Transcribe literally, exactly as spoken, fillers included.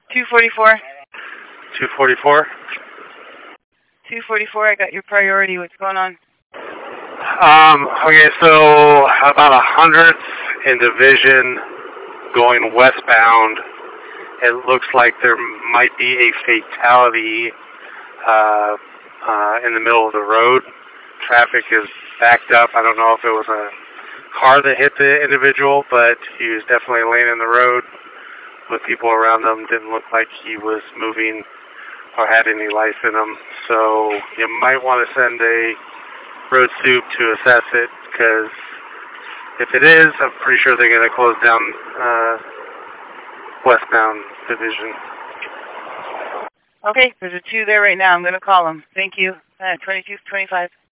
two forty-four. two forty-four? two forty-four, I got your priority. What's going on? Um, okay, so about a hundredth in Division going westbound. It looks like there might be a fatality uh, uh, in the middle of the road. Traffic is backed up. I don't know if it was a car that hit the individual, but he was definitely laying in the road with people around him. Didn't look like he was moving or had any life in him. So you might want to send a road soup to assess it, because if it is, I'm pretty sure they're going to close down uh, westbound Division. Okay, there's a two there right now. I'm going to call them. Thank you. Uh, twenty-two twenty-five.